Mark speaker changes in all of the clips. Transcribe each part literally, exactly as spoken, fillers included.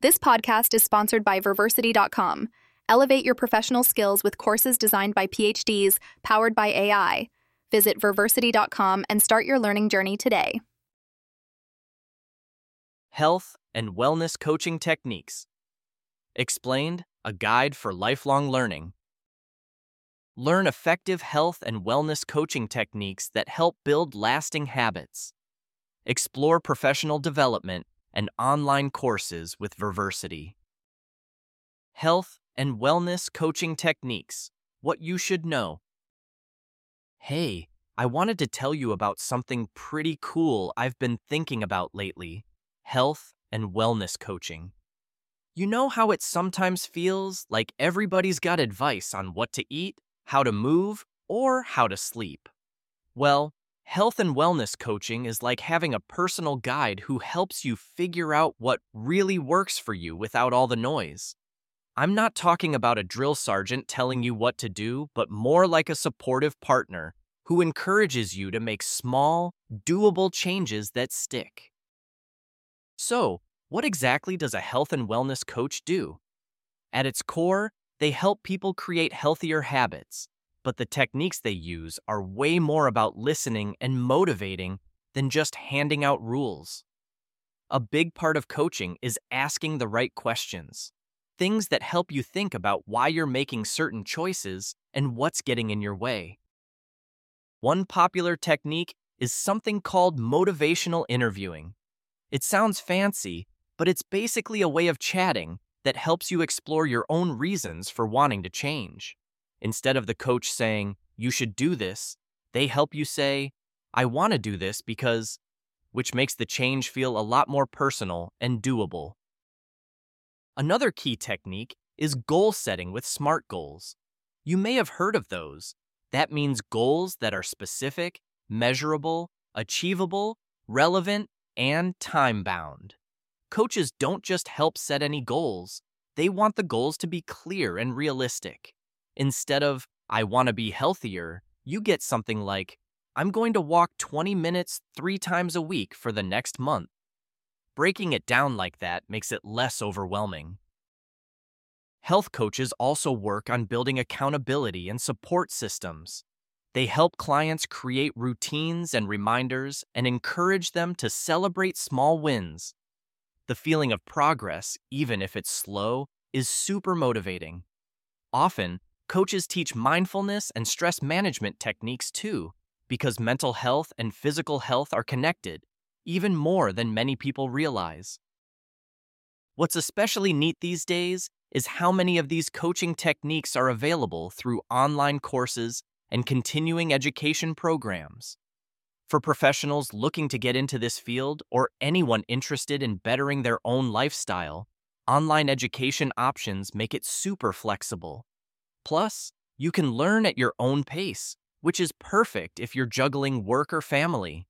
Speaker 1: This podcast is sponsored by Verversity dot com. Elevate your professional skills with courses designed by P H Ds, powered by A I. Visit Verversity dot com and start your learning journey today.
Speaker 2: Health and Wellness Coaching Techniques. Explained, a guide for lifelong learning. Learn effective health and wellness coaching techniques that help build lasting habits. Explore professional development and online courses with Verversity. Health and Wellness Coaching Techniques. What you should know. Hey, I wanted to tell you about something pretty cool I've been thinking about lately. Health and wellness coaching. You know how it sometimes feels like everybody's got advice on what to eat, how to move, or how to sleep? Well, health and wellness coaching is like having a personal guide who helps you figure out what really works for you without all the noise. I'm not talking about a drill sergeant telling you what to do, but more like a supportive partner who encourages you to make small, doable changes that stick. So, what exactly does a health and wellness coach do? At its core, they help people create healthier habits, but the techniques they use are way more about listening and motivating than just handing out rules. A big part of coaching is asking the right questions, things that help you think about why you're making certain choices and what's getting in your way. One popular technique is something called motivational interviewing. It sounds fancy, but it's basically a way of chatting that helps you explore your own reasons for wanting to change. Instead of the coach saying, "You should do this," they help you say, "I want to do this because," which makes the change feel a lot more personal and doable. Another key technique is goal setting with SMART goals. You may have heard of those. That means goals that are specific, measurable, achievable, relevant, and time-bound. Coaches don't just help set any goals, they want the goals to be clear and realistic. Instead of, "I want to be healthier," you get something like, "I'm going to walk twenty minutes three times a week for the next month." Breaking it down like that makes it less overwhelming. Health coaches also work on building accountability and support systems. They help clients create routines and reminders and encourage them to celebrate small wins. The feeling of progress, even if it's slow, is super motivating. Often, coaches teach mindfulness and stress management techniques too, because mental health and physical health are connected, even more than many people realize. What's especially neat these days is how many of these coaching techniques are available through online courses and continuing education programs. For professionals looking to get into this field or anyone interested in bettering their own lifestyle, online education options make it super flexible. Plus, you can learn at your own pace, which is perfect if you're juggling work or family.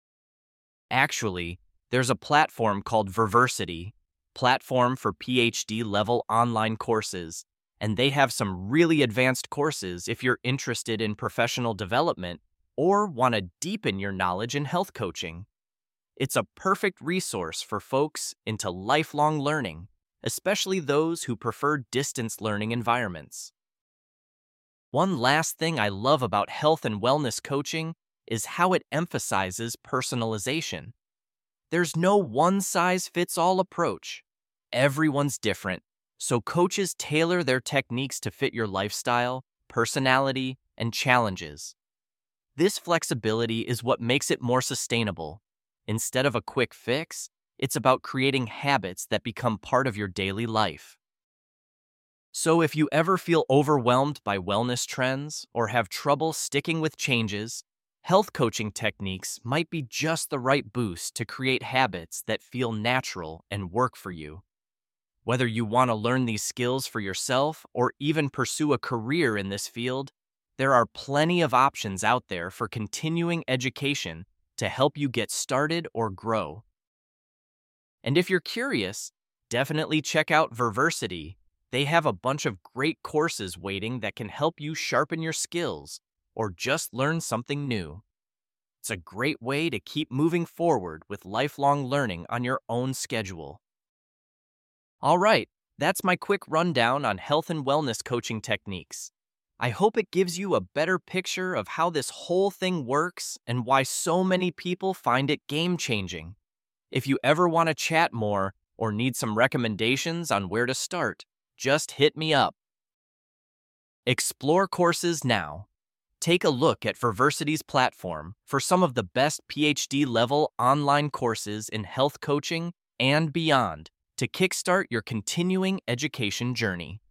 Speaker 2: Actually, there's a platform called Verversity, platform for P H D-level online courses, and they have some really advanced courses if you're interested in professional development or want to deepen your knowledge in health coaching. It's a perfect resource for folks into lifelong learning, especially those who prefer distance learning environments. One last thing I love about health and wellness coaching is how it emphasizes personalization. There's no one-size-fits-all approach. Everyone's different, so coaches tailor their techniques to fit your lifestyle, personality, and challenges. This flexibility is what makes it more sustainable. Instead of a quick fix, it's about creating habits that become part of your daily life. So if you ever feel overwhelmed by wellness trends or have trouble sticking with changes, health coaching techniques might be just the right boost to create habits that feel natural and work for you. Whether you want to learn these skills for yourself or even pursue a career in this field, there are plenty of options out there for continuing education to help you get started or grow. And if you're curious, definitely check out Verversity. They have a bunch of great courses waiting that can help you sharpen your skills or just learn something new. It's a great way to keep moving forward with lifelong learning on your own schedule. All right, that's my quick rundown on health and wellness coaching techniques. I hope it gives you a better picture of how this whole thing works and why so many people find it game-changing. If you ever want to chat more or need some recommendations on where to start, just hit me up. Explore courses now. Take a look at Verversity's platform for some of the best PhD-level online courses in health coaching and beyond to kickstart your continuing education journey.